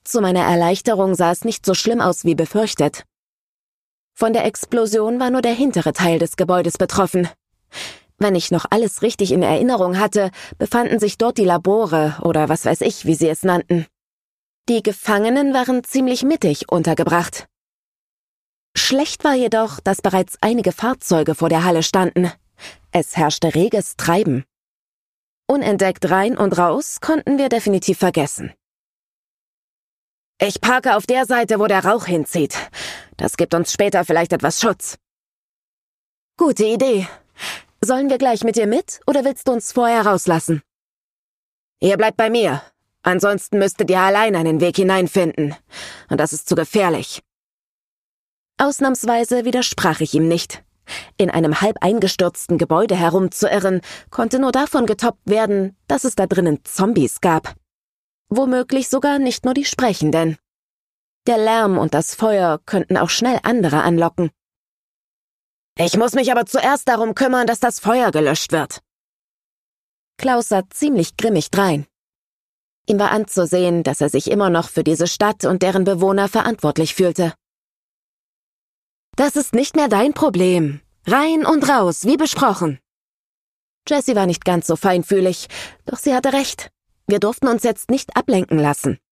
Zu meiner Erleichterung sah es nicht so schlimm aus wie befürchtet. Von der Explosion war nur der hintere Teil des Gebäudes betroffen. Wenn ich noch alles richtig in Erinnerung hatte, befanden sich dort die Labore oder was weiß ich, wie sie es nannten. Die Gefangenen waren ziemlich mittig untergebracht. Schlecht war jedoch, dass bereits einige Fahrzeuge vor der Halle standen. Es herrschte reges Treiben. Unentdeckt rein und raus konnten wir definitiv vergessen. Ich parke auf der Seite, wo der Rauch hinzieht. Das gibt uns später vielleicht etwas Schutz. Gute Idee. Sollen wir gleich mit dir mit, oder willst du uns vorher rauslassen? Ihr bleibt bei mir. Ansonsten müsstet ihr allein einen Weg hineinfinden. Und das ist zu gefährlich. Ausnahmsweise widersprach ich ihm nicht. In einem halb eingestürzten Gebäude herumzuirren, konnte nur davon getoppt werden, dass es da drinnen Zombies gab. Womöglich sogar nicht nur die Sprechenden. Der Lärm und das Feuer könnten auch schnell andere anlocken. Ich muss mich aber zuerst darum kümmern, dass das Feuer gelöscht wird. Klaus sah ziemlich grimmig drein. Ihm war anzusehen, dass er sich immer noch für diese Stadt und deren Bewohner verantwortlich fühlte. Das ist nicht mehr dein Problem. Rein und raus, wie besprochen. Jessie war nicht ganz so feinfühlig, doch sie hatte recht. Wir durften uns jetzt nicht ablenken lassen.